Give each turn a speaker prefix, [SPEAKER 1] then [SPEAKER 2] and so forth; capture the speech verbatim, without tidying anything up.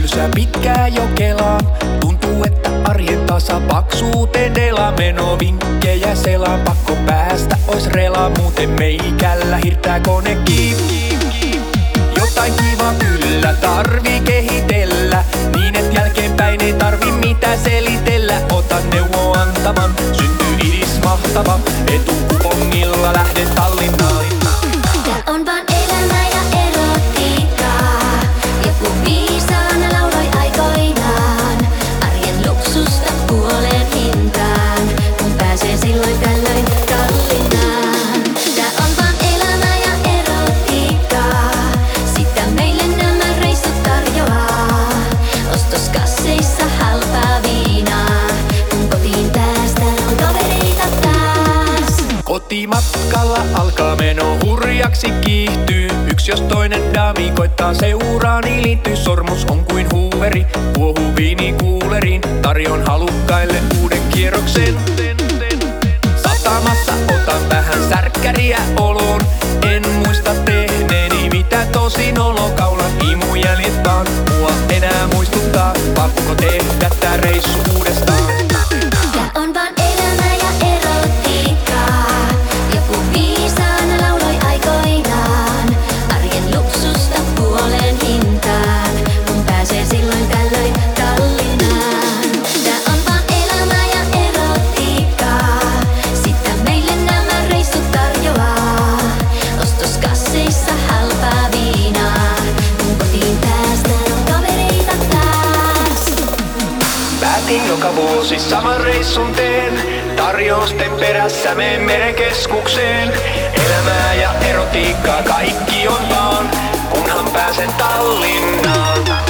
[SPEAKER 1] tylsää pitkää jo kelaan. Tuntuu, että arjen tasa paksuuteen dela. Meno vinkkejä selaan, pakko päästä ois rela. Muuten meikällä hirtää kone kiinni. Jotain kiva kyllä tarvii kehitellä, niin et jälkeenpäin ei tarvi mitään selitellä. Ota neuvo antavan, syntyy idis mahtava. Etukupongilla lähden Tallinnaan.
[SPEAKER 2] Tää on vaan elämää ja erotiikkaa. Joku viisaana lauloi aikoinaan. Arjen luksusta puoleen hintaan, kun pääsee silloin tällöin Tallinnaan. Tää on vaan elämää ja erotiikkaa. Sitä meille nämä reissut tarjoaa. Ostoskasseissa halpaa viinaa, kun kotiin päästään on kavereita taas.
[SPEAKER 1] Kotimatkalla alkaa meno hurjaksi kiihtyy. Yksi jos toinen dami koittaa seuraa, niin liittyy. Sormus on kuin huuveri, puohuu viinikuuleriin. Tarjon halukkaille uuden kierroksen. Satamassa otan vähän särkkäriä oloon. En muista tehneeni mitä tosin olokaulan imujäljet vaan mua enää muistuttaa. Pakko tehdä tää reissu uudestaan.
[SPEAKER 2] Tää on vaan elämää ja erotiikkaa. Joku viisaana lauloi aikoinaan. Arjen luksusta puoleen hintaan, kun pääsee silloin tällöin Tallinnaan. Tää on vaan elämää ja erotiikkaa. Sitä meille nämä reissut tarjoaa. Ostoskasseissa halpaa viinaa, kun kotiin päästään on kavereita taas.
[SPEAKER 1] Päätin joka vuosi saman reissun teen. Tarjousten perässä meen merekeskukseen. Elämää ja erotiikkaa kaikki on vaan, kunhan pääsen Tallinnaan.